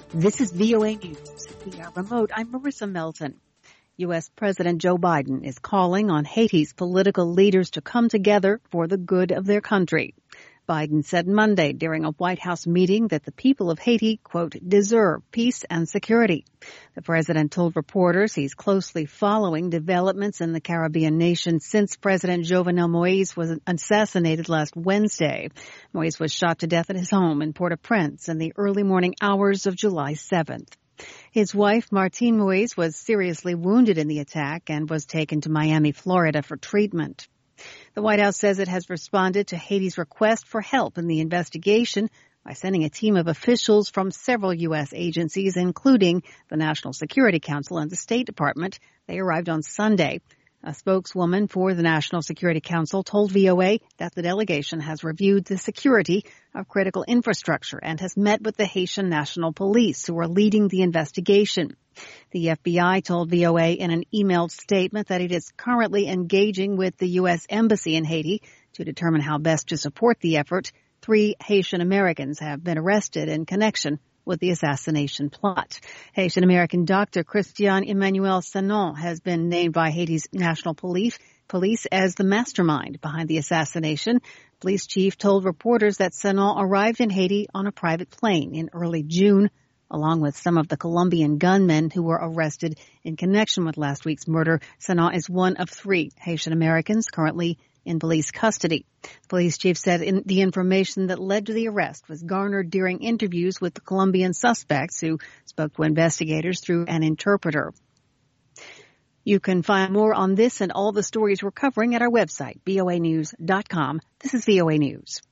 This is VOA News. Via remote, I'm Marissa Melton. U.S. President Joe Biden is calling on Haiti's political leaders to come together for the good of their country. Biden said Monday during a White House meeting that the people of Haiti, quote, deserve peace and security. The president told reporters he's closely following developments in the Caribbean nation since President Jovenel Moise was assassinated last Wednesday. Moise was shot to death at his home in Port-au-Prince in the early morning hours of July 7th. His wife, Martine Moise, was seriously wounded in the attack and was taken to Miami, Florida for treatment. The White House says it has responded to Haiti's request for help in the investigation by sending a team of officials from several U.S. agencies, including the National Security Council and the State Department. They arrived on Sunday. A spokeswoman for the National Security Council told VOA that the delegation has reviewed the security of critical infrastructure and has met with the Haitian National Police, who are leading the investigation. The FBI told VOA in an emailed statement that it is currently engaging with the U.S. Embassy in Haiti to determine how best to support the effort. 3 Haitian Americans have been arrested in connection with the assassination plot. Haitian-American doctor Christian Emmanuel Sanon has been named by Haiti's National Police as the mastermind behind the assassination. Police chief told reporters that Sanon arrived in Haiti on a private plane in early June, along with some of the Colombian gunmen who were arrested in connection with last week's murder. Sanon is one of 3 Haitian Americans currently in police custody. The police chief said the information that led to the arrest was garnered during interviews with the Colombian suspects, who spoke to investigators through an interpreter. You can find more on this and all the stories we're covering at our website, voanews.com. This is VOA News.